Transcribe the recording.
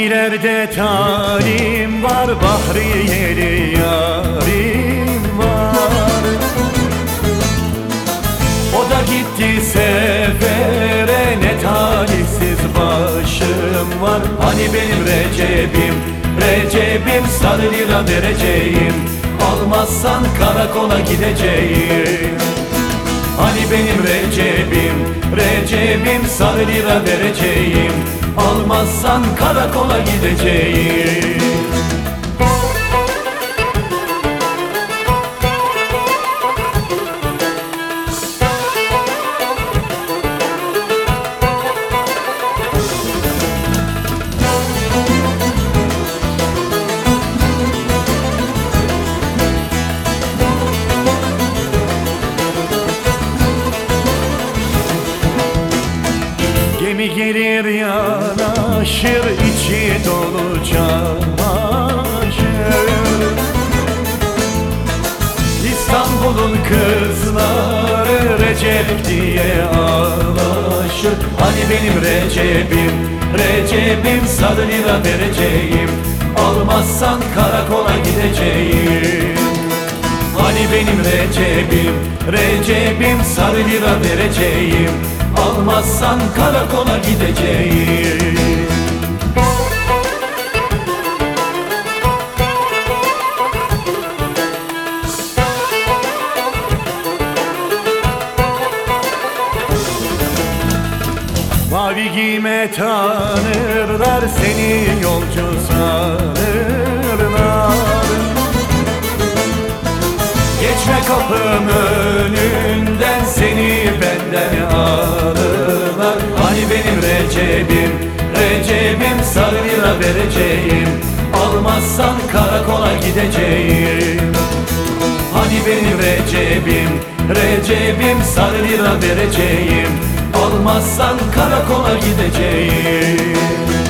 Gemilerde talim var, Bahriyeli yarim var. O da gitti sefere, ne talihsiz başım var. Hani benim Recep'im, Recep'im, sarı lira vereceğim, almazsan karakola gideceğim. Hani benim Recep'im, Recep'im, sarı lira vereceğim, almazsan karakola gideceğim. Gemi gelir yanaşır, içi dolu çamaşır. İstanbul'un kızları Recep diye ağlaşır. Hani benim Recep'im, Recep'im, sarı lira vereceğim, almazsan karakola gideceğim. Hani benim Recep'im, Recep'im, sarı lira vereceğim, almazsan karakola gideceğim. Mavi giyme tanırlar, seni yolcu sanırlar. Geçme kapım önünden, seni benden alırlar. Hani benim Recep'im, Recep'im, sarı lira vereceğim, almazsan karakola gideceğim. Hani benim Recep'im, Recep'im, sarı lira vereceğim, almazsan karakola gideceğim.